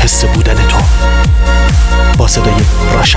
حس بودن تو با صدای راشا.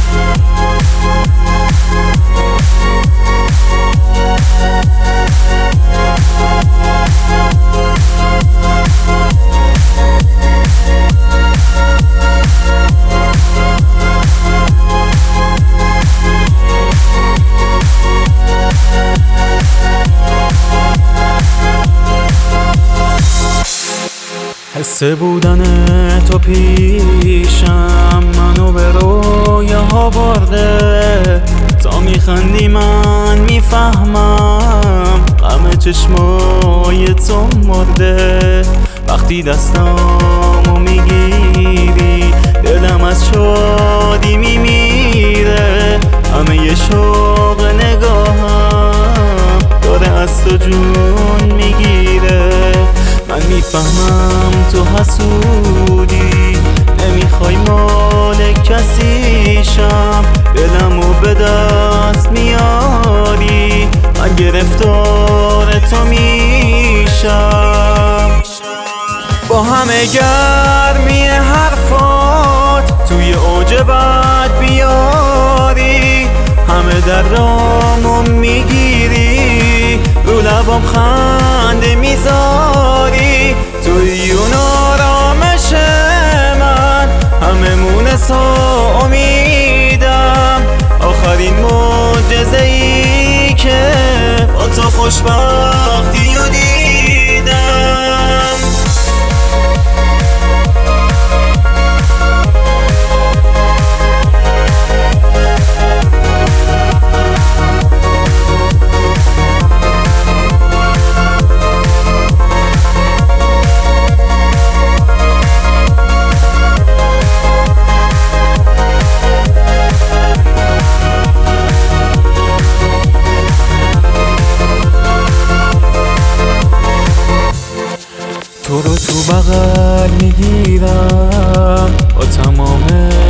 حس بودن تو پیشم منو به رویاها برده، تا میخندی من میفهمم غم چشمای تو مرده. وقتی دستامو میگیری دلم از شادی میمیره، همه شوق نگاهم داره از تو جون میگیره. من میفهمم تو حسودی، نمیخوای مال کسی شم، دلمو به دست میاری، من گرفتار تو میشم. با همه گرمی حرفات توی اوج بد بیاری، همه درامو میگیری، رو لبام خنده میذاری. توی اون آرامش من همه مونس و امیدم، آخرین معجزه‌ای که با تو خوشبختی رو دیدم. تو رو تو بغل میگیرم، با تمام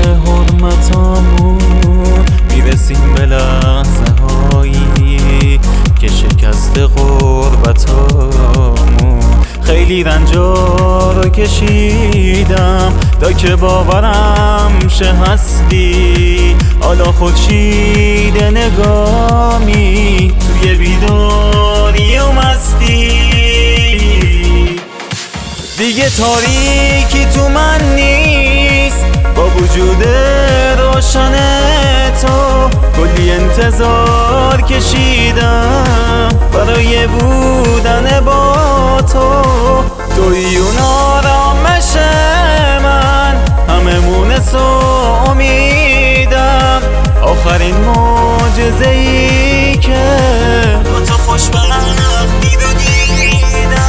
حرمتامون میرسیم به لحظه هایی که شکست غربتامون. خیلی رنجا رو کشیدم تا که باورم شه هستی، حالا خورشید نگامی توی بیداری و مستی. دیگه تاریکی تو من نیست، با وجود روشن تو کلی انتظار کشیدم برای بودن با تو. توی اون آرامش من همه مونس و امیدم، آخرین معجزه‌ای که با تو خوشبختی رو دیدم.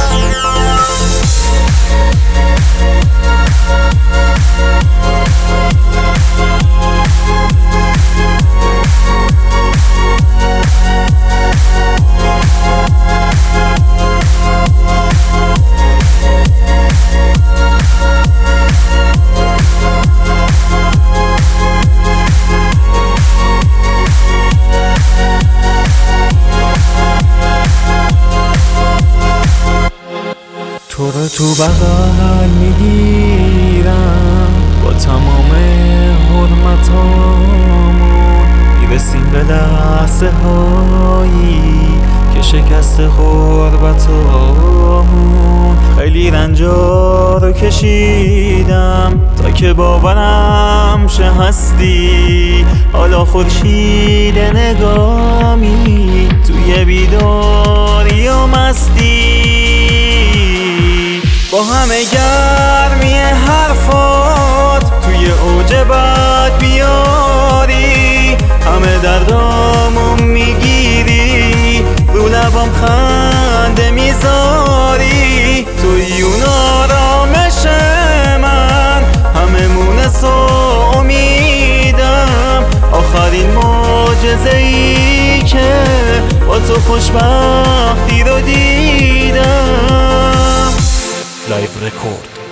تو رو تو بغل میگیرم، با تمام حرمتامون میرسیم به لحظه هایی که شکست غربتامون. خیلی رنجا رو کشیدم تا که باورم شه هستی، حالا خورشید نگامی توی بیداری و مستی. با همه گرمی حرفات توی اوج بد بیاری، همه دردامو میگیری، رو لبام خنده میذاری. توی اون آرامش من همه مونس و امیدم، آخرین معجزه‌ای که با تو خوشبختی رو دیدم. لایو رکورد.